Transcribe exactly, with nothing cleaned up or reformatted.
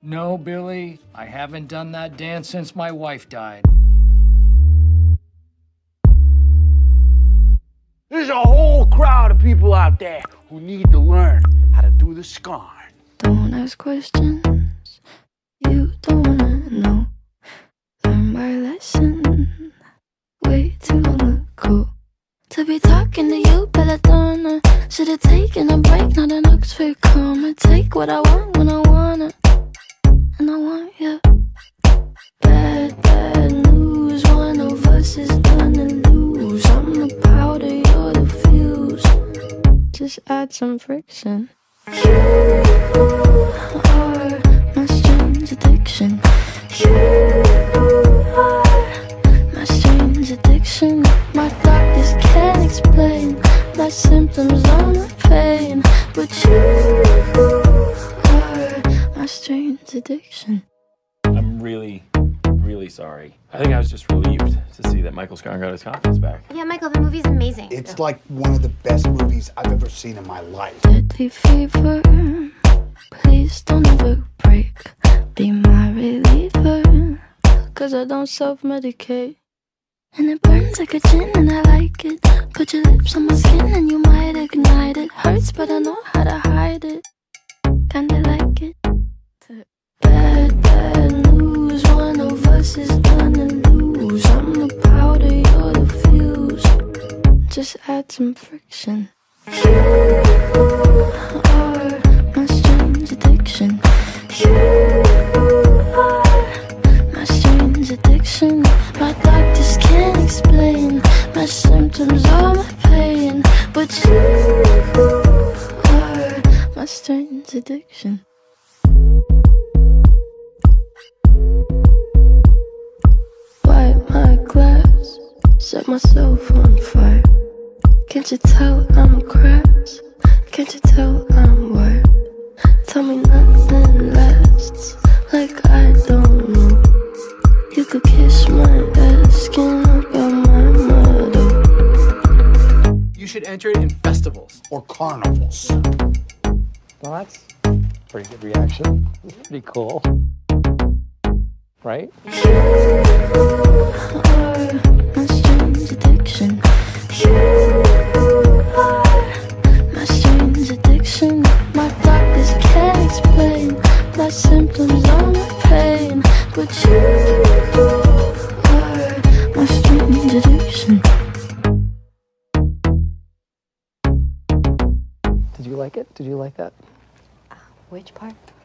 No, Billy, I haven't done that dance since my wife died. There's a whole crowd of people out there who need to learn how to do the scarn. Don't ask questions you don't wanna know. Learn my lesson way too long ago. To be talking to you, Belladonna. Should've taken a break, not an Oxford comma. Take what I want when I want it, and I want you. Bad, bad news. One of us is gonna lose. I'm the powder, you're the fuse. Just add some friction. You are my strange addiction. You are my strange addiction. My doctors can't explain my symptoms or my pain, but you are my strange addiction. I'm really, really sorry. I think I was just relieved to see that Michael Scarn got his confidence back. Yeah, Michael, the movie's amazing. It's like one of the best movies I've ever seen in my life. Deadly fever, please don't ever break. Be my reliever, cause I don't self-medicate. And it burns like a gin and I like it. Put your lips on my skin and you might ignite it. Hurts but I know how to hide it. Kinda like it. Bad, bad news. One of us is gonna lose. I'm the powder, you're the fuse. Just add some friction. You are my strange addiction. You are my strange addiction. My doctors can't explain my symptoms or my pain, but you are my strange addiction. Wipe my glass, set myself on fire. Can't you tell I'm crass? Can't you tell I'm wired? Tell me nothing lasts, like I don't know. You could kiss my ass, skin up on my motto. You should enter it in festivals. Or carnivals. Well, that's a pretty good reaction. It's pretty cool. Right? You are my strange addiction. You are my strange addiction. My doctors can't explain my symptoms or my pain, but you are my strange addiction. Did you like it? Did you like that? Which part?